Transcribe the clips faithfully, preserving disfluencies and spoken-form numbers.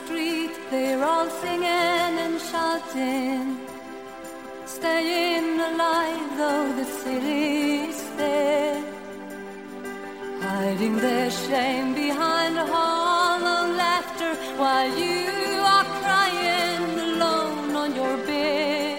street, they're all singing and shouting, staying alive though the city's dead, hiding their shame behind a hollow laughter while you are crying alone on your bed.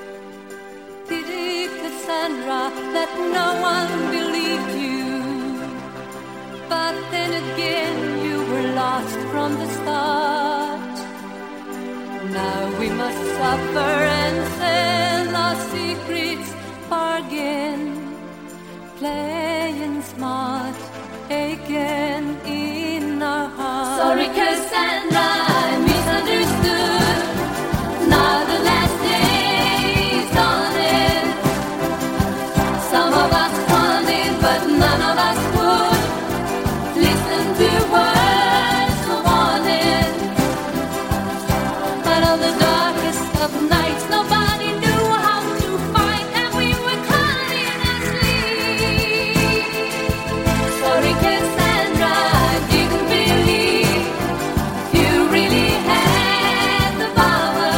Pity Cassandra that no one believed you, but then again you were lost from the start. Now we must suffer and sell our secrets, bargain, playing smart again in our hearts. Sorry Cassandra, I misunderstood. Now the last day's on it. Some of us wanted, but none of us would listen to words of warning. But on the darkest of nights, nobody knew how to fight, and we were crying asleep. Sorry Cassandra, I didn't believe you really had the power.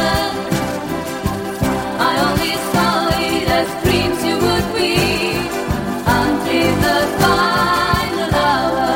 I only saw it as dreams you would weave until the final hour.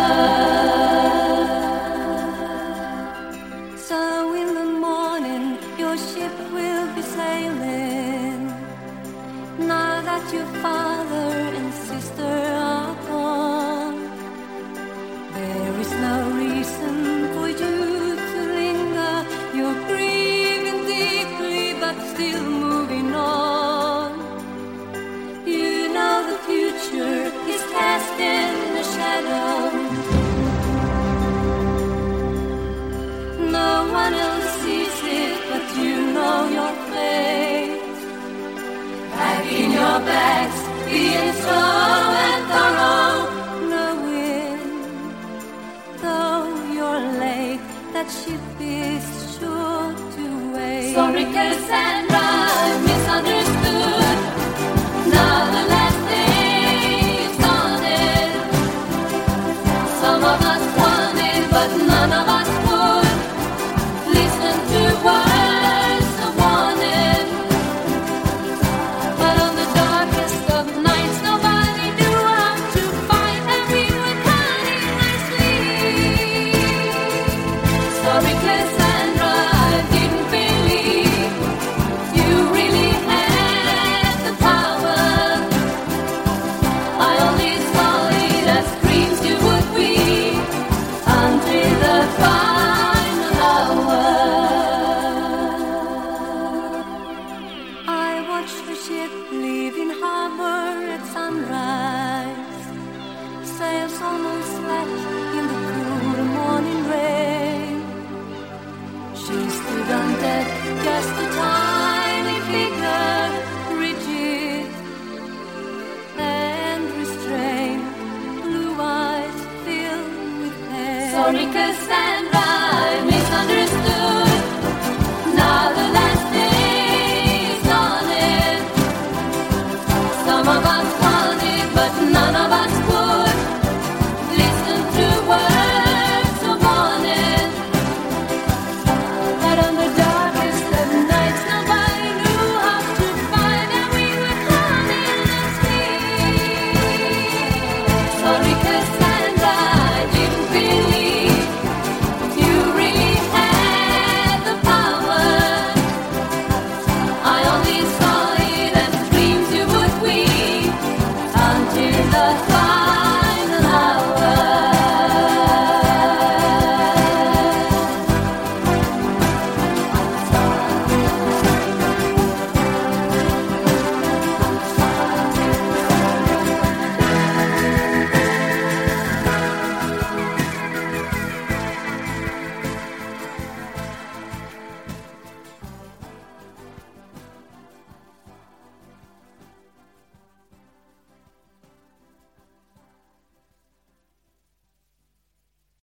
So in the morning your ship will be sailing, now that your father and sister are gone. There is no reason for you to linger. You're grieving deeply but still moving on. You know the future is cast in the shadow. No one else sees it, but you know your fate. Packing your bags, being slow and thorough, knowing, though you're late, that ship is sure to wait. Sorry Cassandra, I misunderstood. Now the last day is on it. Some of us wanted, but none of us would listen to words of warning. But on the darkest of nights, nobody knew how to fight, and we were crying asleep. Sorry Cassandra, I didn't believe you really had the power. I only saw it as dreams you would weave until the final hour. I watched the ship leaving harbor at sunrise, sails almost flat in the cool morning rain. She stood on deck, just a tiny figure, rigid and restrained, blue eyes filled with pain. Sorry Cassandra,